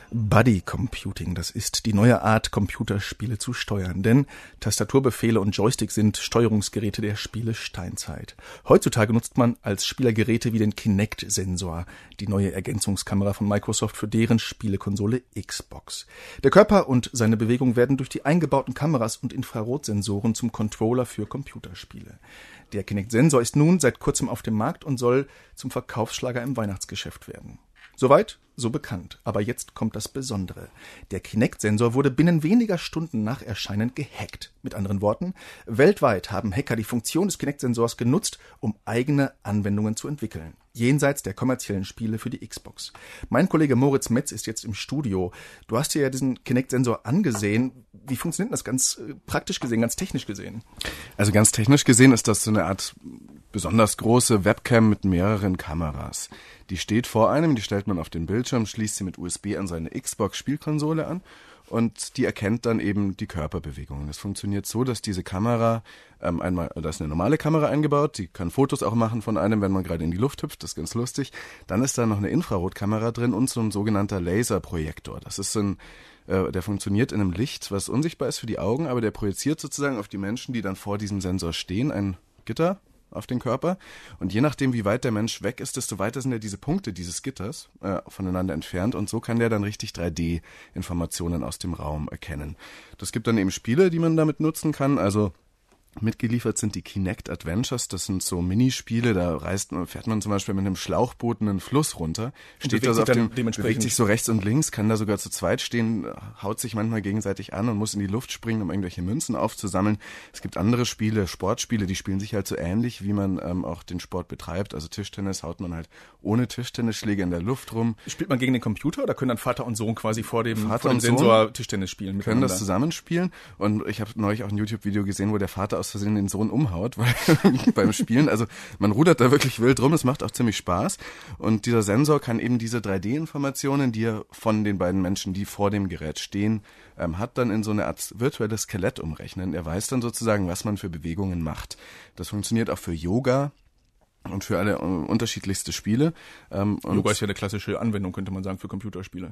Buddy Computing, das ist die neue Art, Computerspiele zu steuern, denn Tastaturbefehle und Joystick sind Steuerungsgeräte der Spiele Steinzeit. Heutzutage nutzt man als Spieler Geräte wie den Kinect-Sensor, die neue Ergänzungskamera von Microsoft für deren Spielekonsole Xbox. Der Körper und seine Bewegung werden durch die eingebauten Kameras und Infrarotsensoren zum Controller für Computerspiele. Der Kinect-Sensor ist nun seit kurzem auf dem Markt und soll zum Verkaufsschlager im Weihnachtsgeschäft werden. Soweit, so bekannt. Aber jetzt kommt das Besondere. Der Kinect-Sensor wurde binnen weniger Stunden nach Erscheinen gehackt. Mit anderen Worten, weltweit haben Hacker die Funktion des Kinect-Sensors genutzt, um eigene Anwendungen zu entwickeln. Jenseits der kommerziellen Spiele für die Xbox. Mein Kollege Moritz Metz ist jetzt im Studio. Du hast dir ja diesen Kinect-Sensor angesehen. Wie funktioniert das ganz praktisch gesehen, ganz technisch gesehen? Also ganz technisch gesehen ist das so eine Art besonders große Webcam mit mehreren Kameras. Die steht vor einem, die stellt man auf den Bildschirm, schließt sie mit USB an seine Xbox-Spielkonsole an und die erkennt dann eben die Körperbewegungen. Das funktioniert so, dass diese Kamera, da ist eine normale Kamera eingebaut, die kann Fotos auch machen von einem, wenn man gerade in die Luft hüpft, das ist ganz lustig. Dann ist da noch eine Infrarotkamera drin und so ein sogenannter Laserprojektor. Das ist der funktioniert in einem Licht, was unsichtbar ist für die Augen, aber der projiziert sozusagen auf die Menschen, die dann vor diesem Sensor stehen, ein Gitter auf den Körper. Und je nachdem, wie weit der Mensch weg ist, desto weiter sind ja diese Punkte dieses Gitters voneinander entfernt. Und so kann der dann richtig 3D-Informationen aus dem Raum erkennen. Das gibt dann eben Spiele, die man damit nutzen kann. Also mitgeliefert sind die Kinect Adventures, das sind so Minispiele, da fährt man zum Beispiel mit einem Schlauchboot einen Fluss runter, steht also bewegt sich so rechts und links, kann da sogar zu zweit stehen, haut sich manchmal gegenseitig an und muss in die Luft springen, um irgendwelche Münzen aufzusammeln. Es gibt andere Spiele, Sportspiele, die spielen sich halt so ähnlich, wie man auch den Sport betreibt. Also Tischtennis haut man halt ohne Tischtennisschläge in der Luft rum. Spielt man gegen den Computer oder können dann Vater und Sohn quasi vor dem Sensor Tischtennis spielen? Können das zusammenspielen und ich habe neulich auch ein YouTube-Video gesehen, wo der Vater aus Versehen den Sohn umhaut beim Spielen. Also man rudert da wirklich wild rum, es macht auch ziemlich Spaß. Und dieser Sensor kann eben diese 3D-Informationen, die er von den beiden Menschen, die vor dem Gerät stehen, hat, dann in so eine Art virtuelles Skelett umrechnen. Er weiß dann sozusagen, was man für Bewegungen macht. Das funktioniert auch für Yoga und für alle unterschiedlichste Spiele. Yoga ist ja eine klassische Anwendung, könnte man sagen, für Computerspiele.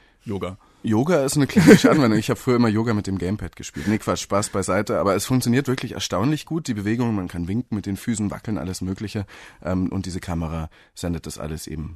Yoga ist eine klassische Anwendung. Ich habe früher immer Yoga mit dem Gamepad gespielt. Nee, Quatsch, Spaß beiseite. Aber es funktioniert wirklich erstaunlich gut. Die Bewegungen, man kann winken mit den Füßen, wackeln, alles Mögliche. Und diese Kamera sendet das alles eben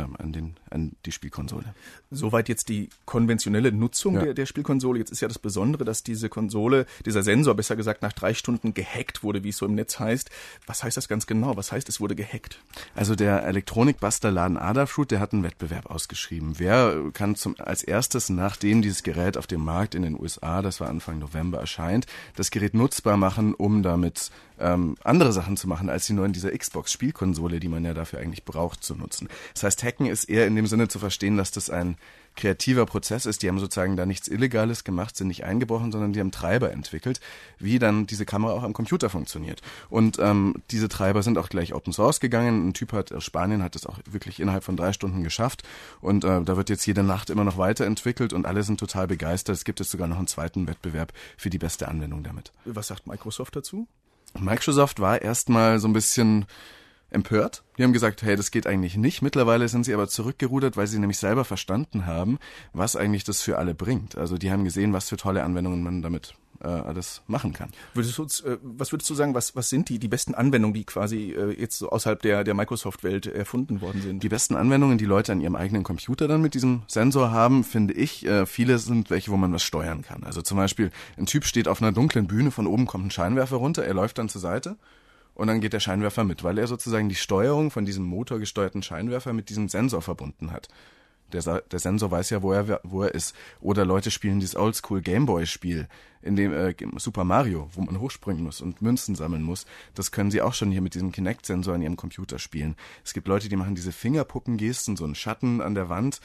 an die Spielkonsole. Soweit jetzt die konventionelle Nutzung der Spielkonsole. Jetzt ist ja das Besondere, dass dieser Sensor besser gesagt, nach 3 Stunden gehackt wurde, wie es so im Netz heißt. Was heißt das ganz genau? Was heißt, es wurde gehackt? Also der Elektronikbastlerladen Adafruit, der hat einen Wettbewerb ausgeschrieben. Wer kann als erstes, nachdem dieses Gerät auf dem Markt in den USA, das war Anfang November, erscheint, das Gerät nutzbar machen, um damit andere Sachen zu machen, als sie nur in dieser Xbox-Spielkonsole, die man ja dafür eigentlich braucht, zu nutzen. Das heißt, Hacken ist eher in dem Sinne zu verstehen, dass das ein kreativer Prozess ist. Die haben sozusagen da nichts Illegales gemacht, sind nicht eingebrochen, sondern die haben Treiber entwickelt, wie dann diese Kamera auch am Computer funktioniert. Und diese Treiber sind auch gleich Open Source gegangen. Ein Typ aus Spanien hat das auch wirklich innerhalb von 3 Stunden geschafft. Und da wird jetzt jede Nacht immer noch weiterentwickelt und alle sind total begeistert. Es gibt jetzt sogar noch einen zweiten Wettbewerb für die beste Anwendung damit. Was sagt Microsoft dazu? Microsoft war erstmal so ein bisschen empört. Die haben gesagt, hey, das geht eigentlich nicht. Mittlerweile sind sie aber zurückgerudert, weil sie nämlich selber verstanden haben, was eigentlich das für alle bringt. Also die haben gesehen, was für tolle Anwendungen man damit alles machen kann. Was würdest du sagen, was sind die besten Anwendungen, die quasi jetzt so außerhalb der Microsoft-Welt erfunden worden sind? Die besten Anwendungen, die Leute an ihrem eigenen Computer dann mit diesem Sensor haben, finde ich, viele sind welche, wo man was steuern kann. Also zum Beispiel, ein Typ steht auf einer dunklen Bühne, von oben kommt ein Scheinwerfer runter, er läuft dann zur Seite und dann geht der Scheinwerfer mit, weil er sozusagen die Steuerung von diesem motorgesteuerten Scheinwerfer mit diesem Sensor verbunden hat. Der Sensor weiß ja, wo er ist. Oder Leute spielen dieses Oldschool-Gameboy-Spiel, in dem Super Mario, wo man hochspringen muss und Münzen sammeln muss. Das können sie auch schon hier mit diesem Kinect-Sensor an ihrem Computer spielen. Es gibt Leute, die machen diese Fingerpuppengesten, so einen Schatten an der Wand.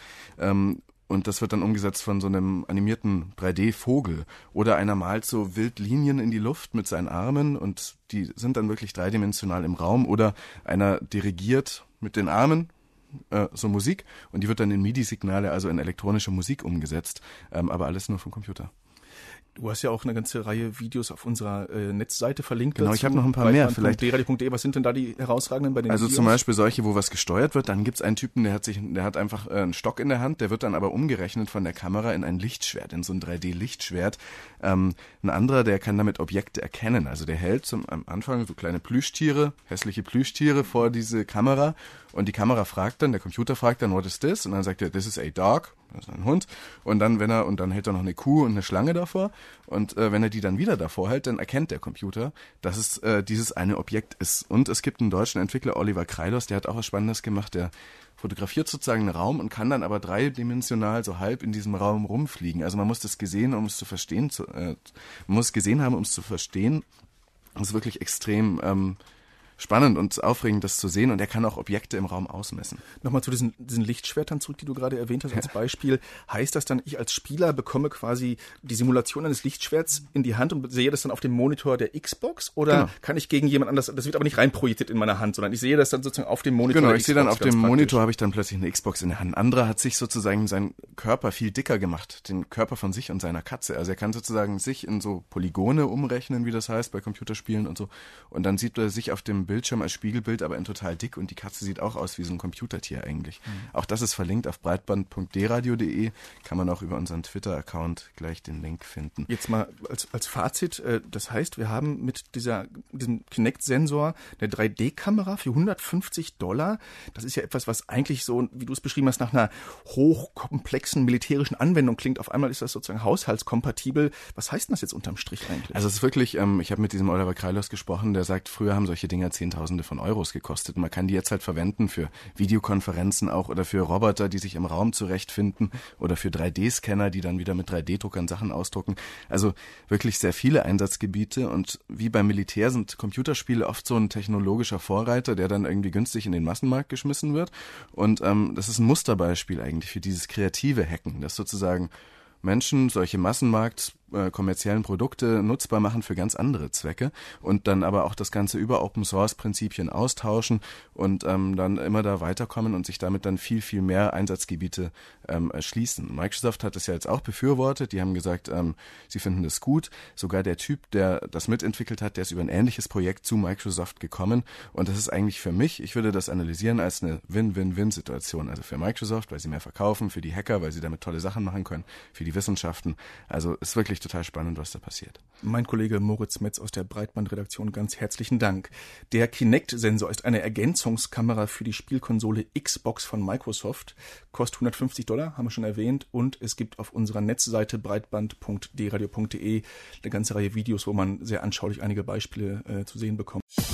Und das wird dann umgesetzt von so einem animierten 3D-Vogel. Oder einer malt so wild Linien in die Luft mit seinen Armen und die sind dann wirklich dreidimensional im Raum. Oder einer dirigiert mit den Armen so Musik und die wird dann in MIDI-Signale, also in elektronische Musik umgesetzt, aber alles nur vom Computer. Du hast ja auch eine ganze Reihe Videos auf unserer Netzseite verlinkt. Genau, ich habe noch ein paar mehr. Vielleicht .dradio.de. Was sind denn da die herausragenden bei den Also Videos? zum Beispiel solche, wo was gesteuert wird. Dann gibt's einen Typen, der hat einfach einen Stock in der Hand. Der wird dann aber umgerechnet von der Kamera in ein Lichtschwert, in so ein 3D-Lichtschwert. Ein anderer, der kann damit Objekte erkennen. Also der hält am Anfang so kleine Plüschtiere, hässliche Plüschtiere vor diese Kamera. Und die Kamera fragt dann, der Computer fragt dann, what is this? Und dann sagt er, this is a dog. Das ist ein Hund. Und dann hält er noch eine Kuh und eine Schlange davor. Und wenn er die dann wieder davor hält, dann erkennt der Computer, dass es dieses eine Objekt ist. Und es gibt einen deutschen Entwickler, Oliver Kreilos, der hat auch was Spannendes gemacht. Der fotografiert sozusagen einen Raum und kann dann aber dreidimensional so halb in diesem Raum rumfliegen. Also man muss das gesehen, um es zu verstehen. Man muss es gesehen haben, um es zu verstehen. Das ist wirklich extrem spannend und aufregend, das zu sehen. Und er kann auch Objekte im Raum ausmessen. Nochmal zu diesen Lichtschwertern zurück, die du gerade erwähnt hast als Beispiel. Heißt das dann, ich als Spieler bekomme quasi die Simulation eines Lichtschwerts in die Hand und sehe das dann auf dem Monitor der Xbox? Oder kann ich gegen jemand anders, das wird aber nicht reinprojiziert in meiner Hand, sondern ich sehe das dann sozusagen auf dem Monitor der der Xbox. Genau, ich sehe dann auf dem Monitor, habe ich dann plötzlich eine Xbox in der Hand. Ein anderer hat sich sozusagen seinen Körper viel dicker gemacht, den Körper von sich und seiner Katze. Also er kann sozusagen sich in so Polygone umrechnen, wie das heißt, bei Computerspielen und so. Und dann sieht er sich auf dem Bildschirm als Spiegelbild, aber in total dick, und die Katze sieht auch aus wie so ein Computertier eigentlich. Auch das ist verlinkt auf breitband.dradio.de, kann man auch über unseren Twitter-Account gleich den Link finden. Jetzt mal als Fazit, das heißt, wir haben mit diesem Kinect-Sensor eine 3D-Kamera für $150. Das ist ja etwas, was eigentlich so, wie du es beschrieben hast, nach einer hochkomplexen militärischen Anwendung klingt. Auf einmal ist das sozusagen haushaltskompatibel. Was heißt denn das jetzt unterm Strich eigentlich? Also es ist wirklich, ich habe mit diesem Oliver Kreilos gesprochen, der sagt, früher haben solche Dinger Zehntausende von Euros gekostet. Man kann die jetzt halt verwenden für Videokonferenzen auch oder für Roboter, die sich im Raum zurechtfinden, oder für 3D-Scanner, die dann wieder mit 3D-Druckern Sachen ausdrucken. Also wirklich sehr viele Einsatzgebiete, und wie beim Militär sind Computerspiele oft so ein technologischer Vorreiter, der dann irgendwie günstig in den Massenmarkt geschmissen wird. Und das ist ein Musterbeispiel eigentlich für dieses kreative Hacken, das sozusagen Menschen solche kommerziellen Produkte nutzbar machen für ganz andere Zwecke und dann aber auch das Ganze über Open-Source-Prinzipien austauschen und dann immer da weiterkommen und sich damit dann viel, viel mehr Einsatzgebiete erschließen. Microsoft hat das ja jetzt auch befürwortet. Die haben gesagt, sie finden das gut. Sogar der Typ, der das mitentwickelt hat, der ist über ein ähnliches Projekt zu Microsoft gekommen, und das ist eigentlich für mich, ich würde das analysieren als eine Win-Win-Win-Situation. Also für Microsoft, weil sie mehr verkaufen, für die Hacker, weil sie damit tolle Sachen machen können, für die Wissenschaften. Also ist wirklich total spannend, was da passiert. Mein Kollege Moritz Metz aus der Breitbandredaktion, ganz herzlichen Dank. Der Kinect-Sensor ist eine Ergänzungskamera für die Spielkonsole Xbox von Microsoft. Kostet $150, haben wir schon erwähnt. Und es gibt auf unserer Netzseite breitband.dradio.de eine ganze Reihe Videos, wo man sehr anschaulich einige Beispiele zu sehen bekommt.